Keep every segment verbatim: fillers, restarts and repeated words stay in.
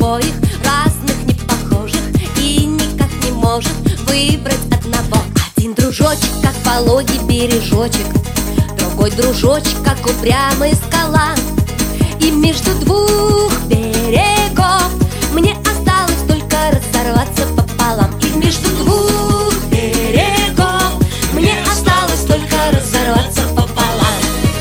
обоих, разных, не похожих, и никак не может выбрать одного. Один дружочек, как пологий бережочек, другой дружочек, как упрямая скала. И между двух берегов мне осталось только разорваться пополам. И между двух берегов мне осталось только разорваться пополам.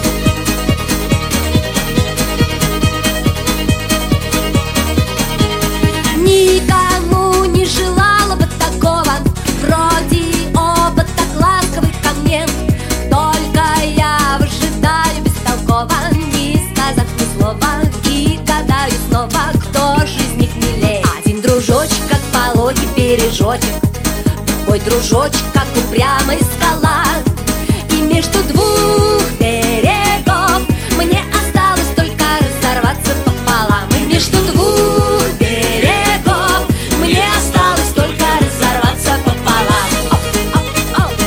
Никому не желала бы такого, вроде оба так ласковы ко мне. Только я выжидаю бестолково, не сказав ни слова, и гадаю снова, кто же из них милее. Один дружочек, как пологий бережочек, другой дружочек, как упрямая скала. И между двух берегов мне осталось только разорваться пополам. И между двух берегов мне осталось только разорваться пополам. Оп, оп, оп.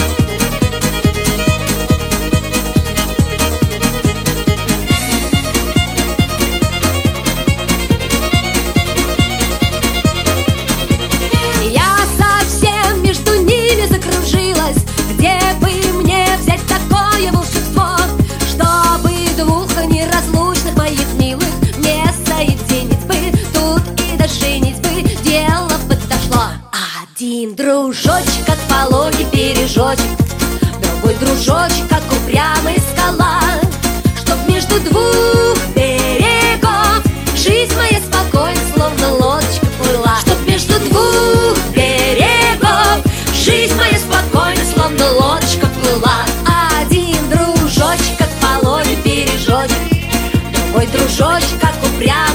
Я совсем между ними закружилась. Где бы мне взять такое волшебство, чтобы двух неразлучных моих милых не соединить бы? Тут и до женитьбы дело подошло. Один дружочек, как пологий бережочек, другой дружочек, как упрямая скала. Чтоб между двух берегов жизнь моя спокойно, словно лодочка, плыла. Чтоб между двух берегов жизнь моя спокойно, словно лодочка, плыла. Один дружочек, как пологий бережочек, другой дружочек, как упрямая